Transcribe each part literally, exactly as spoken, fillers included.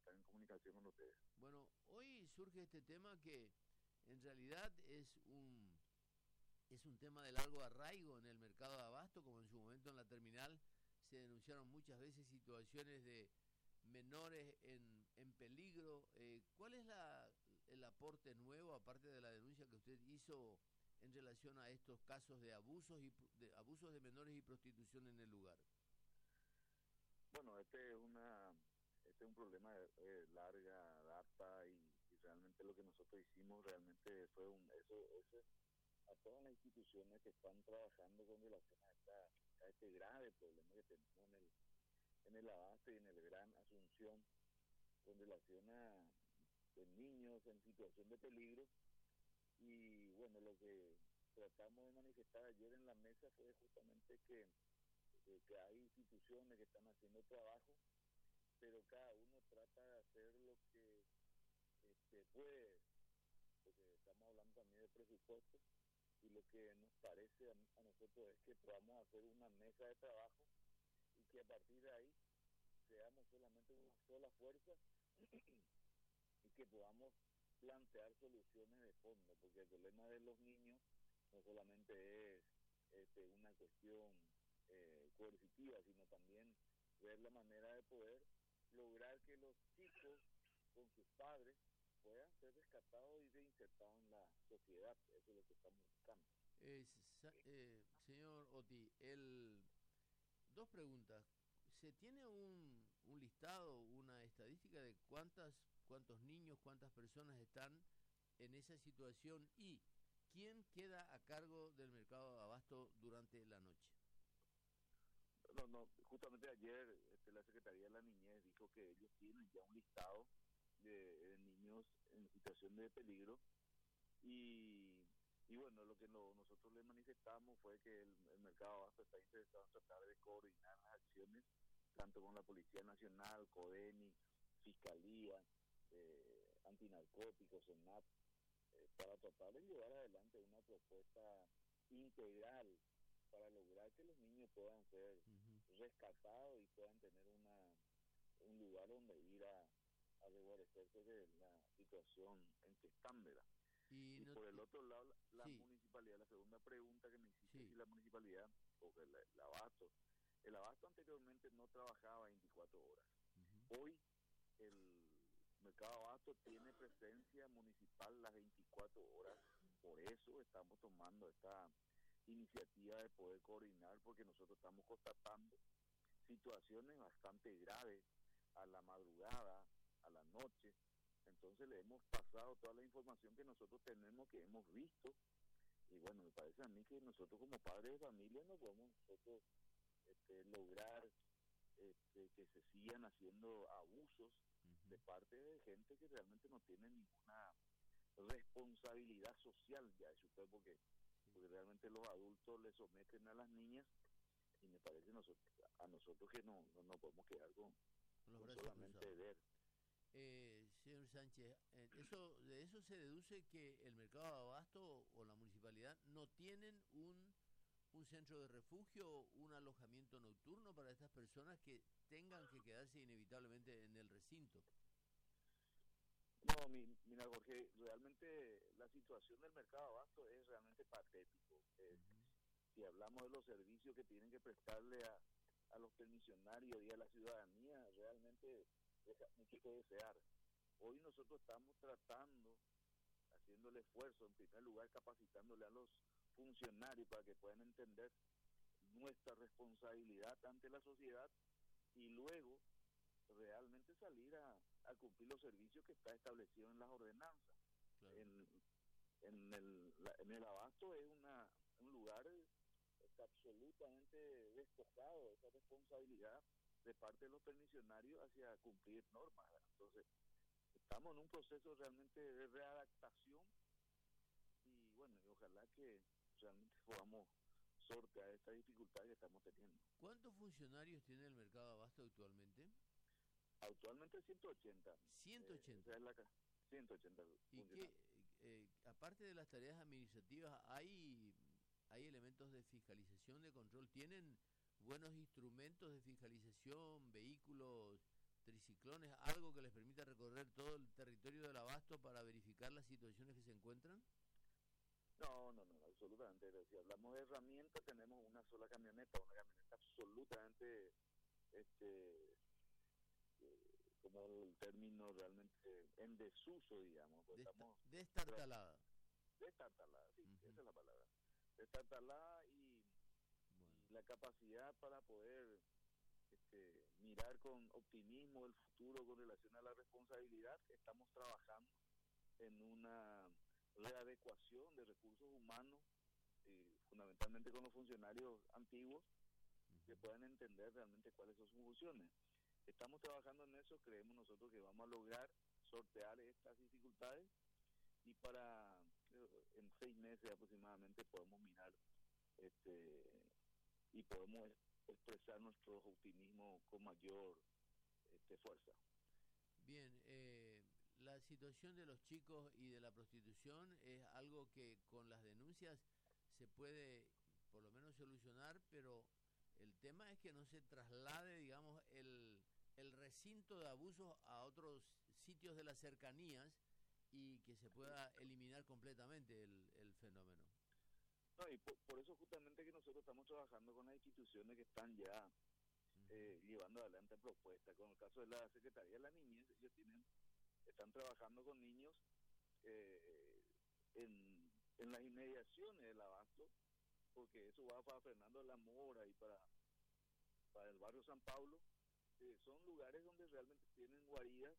estar en comunicación con ustedes. Bueno, hoy surge este tema que en realidad es un, es un tema de largo arraigo en el mercado de abasto, como en su momento en la terminal se denunciaron muchas veces situaciones de menores en, en peligro. Eh, ¿Cuál es la, el aporte nuevo, aparte de la denuncia que usted hizo en relación a estos casos de abusos y de abusos de menores y prostitución en el lugar? Bueno, este es una este es un problema de, de larga data y, y realmente lo que nosotros hicimos realmente fue un eso, eso a todas las instituciones que están trabajando con relación a, esta, a este grave problema que tenemos en el en el abasto y en el Gran Asunción con relación a de niños en situación de peligro. Y bueno, lo que tratamos de manifestar ayer en la mesa fue justamente que, eh, que hay instituciones que están haciendo trabajo, pero cada uno trata de hacer lo que este, puede, porque estamos hablando también de presupuesto, y lo que nos parece a, a nosotros es que podamos hacer una mesa de trabajo y que a partir de ahí seamos solamente una sola fuerza y que podamos plantear soluciones de fondo, porque el problema de los niños no solamente es este, una cuestión eh, coercitiva, sino también ver la manera de poder lograr que los chicos con sus padres puedan ser rescatados y reinsertados en la sociedad. Eso es lo que estamos buscando. Eh, sa- eh, señor Oti, el, dos preguntas. ¿Se tiene un, un listado, una estadística de cuántas, cuántos niños, cuántas personas están en esa situación y quién queda a cargo del mercado de abasto durante la noche? No, no, justamente ayer este, la Secretaría de la Niñez dijo que ellos tienen ya un listado de, de niños en situación de peligro y, y bueno, lo que no, nosotros le manifestamos fue que el, el mercado de abasto está interesado en tratar de coordinar las acciones tanto con la Policía Nacional, CODENI, Fiscalía, eh, Antinarcóticos, SENAP, eh, para tratar de llevar adelante una propuesta integral para lograr que los niños puedan ser Ujú. rescatados y puedan tener una un lugar donde ir a, a reguarecerse de la situación en que están, ¿verdad? Y Y no, por el y- otro lado, la, la sí, municipalidad, la segunda pregunta que me hiciste, si sí. la municipalidad, o el, el abasto, el abasto anteriormente no trabajaba veinticuatro horas. Ujú. Hoy el mercado de abasto tiene presencia municipal las veinticuatro horas, por eso estamos tomando esta iniciativa de poder coordinar, porque nosotros estamos constatando situaciones bastante graves a la madrugada, a la noche. Entonces le hemos pasado toda la información que nosotros tenemos, que hemos visto, y bueno, me parece a mí que nosotros como padres de familia no podemos nosotros este, lograr este, que se sigan haciendo abusos de Ujú. parte de gente que realmente no tiene ninguna responsabilidad social, ya es usted, porque, Sí. porque realmente los adultos le someten a las niñas y me parece nosotros, a nosotros que no, no nos podemos quedar con, Con los con brazos solamente cruzados. ver. Eh, señor Sánchez, eh, eso, de eso se deduce que el mercado de abasto o la municipalidad no tienen un, un centro de refugio, un alojamiento nocturno para estas personas que tengan que quedarse inevitablemente en el recinto. No, mi, mira Jorge, realmente la situación del mercado de abasto es realmente patético. Eh, Ujú. si hablamos de los servicios que tienen que prestarle a, a los permisionarios y a la ciudadanía, realmente deja mucho que desear. Hoy nosotros estamos tratando, haciendo el esfuerzo, en primer lugar capacitándole a los funcionarios para que puedan entender nuestra responsabilidad ante la sociedad y luego realmente salir a, a cumplir los servicios que está establecido en las ordenanzas. Claro. En, en, el, la, en el abasto es una, un lugar está absolutamente despojado de esa responsabilidad de parte de los permisionarios hacia cumplir normas. ¿Verdad? Entonces, estamos en un proceso realmente de readaptación y bueno, y ojalá que realmente podamos sortear esta dificultad que estamos teniendo. ¿Cuántos funcionarios tiene el mercado de abasto actualmente? Actualmente ciento ochenta, eh, esa ciento ochenta. es la ca- ciento ochenta ¿Y funcionarios. qué, eh, aparte de las tareas administrativas, hay, hay elementos de fiscalización, de control? ¿Tienen buenos instrumentos de fiscalización, vehículos triciclones, algo que les permita recorrer todo el territorio del Abasto para verificar las situaciones que se encuentran? No, no, no, absolutamente. Si hablamos de herramientas, tenemos una sola camioneta, una camioneta absolutamente, este, eh, como el término realmente en desuso, digamos. Pues Desta- estamos destartalada. destartalada, sí, Ujú. esa es la palabra. Destartalada y, Bueno, y la capacidad para poder este, mirar con optimismo el futuro con relación a la responsabilidad. Estamos trabajando en una readecuación de recursos humanos, eh, fundamentalmente con los funcionarios antiguos, que ujú. puedan entender realmente cuáles son sus funciones. Estamos trabajando en eso, creemos nosotros que vamos a lograr sortear estas dificultades y para eh, en seis meses aproximadamente podemos mirar este y podemos expresar nuestro optimismo con mayor este, fuerza. Bien, eh, la situación de los chicos y de la prostitución es algo que con las denuncias se puede por lo menos solucionar, pero el tema es que no se traslade, digamos, el, el recinto de abusos a otros sitios de las cercanías y que se pueda eliminar completamente el, el fenómeno. No, y por, por eso justamente que nosotros estamos trabajando con las instituciones que están ya Ujú. eh, llevando adelante propuestas. Con el caso de la Secretaría de la Niñez, ellos tienen, están trabajando con niños eh, en, en las inmediaciones del Abasto, porque eso va para Fernando de la Mora y para, para el barrio San Pablo. Eh, son lugares donde realmente tienen guaridas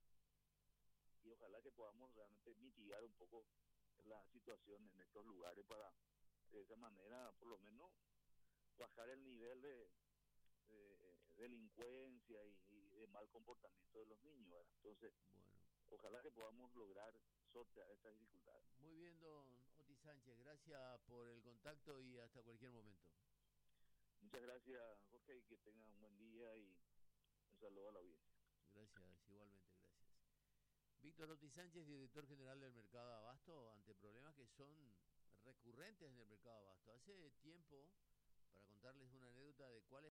y ojalá que podamos realmente mitigar un poco la situación en estos lugares para de esa manera por lo menos bajar el nivel de, de, de delincuencia y, y, de mal comportamiento de los niños, ¿verdad? Entonces Bueno, ojalá que podamos lograr sortear estas dificultades. muy bien, don Oti Sánchez, gracias por el contacto y hasta cualquier momento. Muchas gracias, Jorge, y que tengan un buen día y un saludo a la audiencia. Gracias, igualmente, gracias. Víctor Oti Sánchez, director general del Mercado de Abasto, ante problemas que son recurrentes en el Mercado de Abasto. Hace tiempo, para contarles una anécdota de cuál es